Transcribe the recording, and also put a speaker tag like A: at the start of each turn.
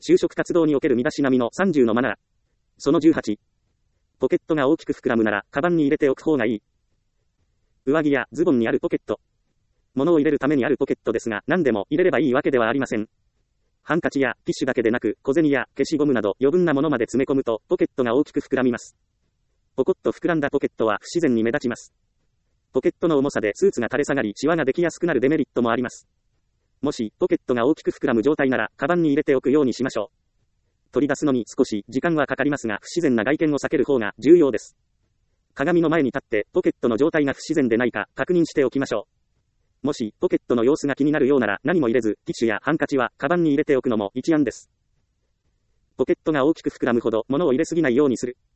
A: 就職活動における身だしなみの30のマナー。その18。ポケットが大きく膨らむなら、カバンに入れておく方がいい。上着やズボンにあるポケット。物を入れるためにあるポケットですが、何でも入れればいいわけではありません。ハンカチやティッシュだけでなく、小銭や消しゴムなど余分なものまで詰め込むと、ポケットが大きく膨らみます。ポコッと膨らんだポケットは不自然に目立ちます。ポケットの重さでスーツが垂れ下がり、シワができやすくなるデメリットもあります。もし、ポケットが大きく膨らむ状態なら、カバンに入れておくようにしましょう。取り出すのに少し時間はかかりますが、不自然な外見を避ける方が重要です。鏡の前に立って、ポケットの状態が不自然でないか、確認しておきましょう。もし、ポケットの様子が気になるようなら、何も入れず、ティッシュやハンカチは、カバンに入れておくのも一案です。ポケットが大きく膨らむほど、物を入れすぎないようにする。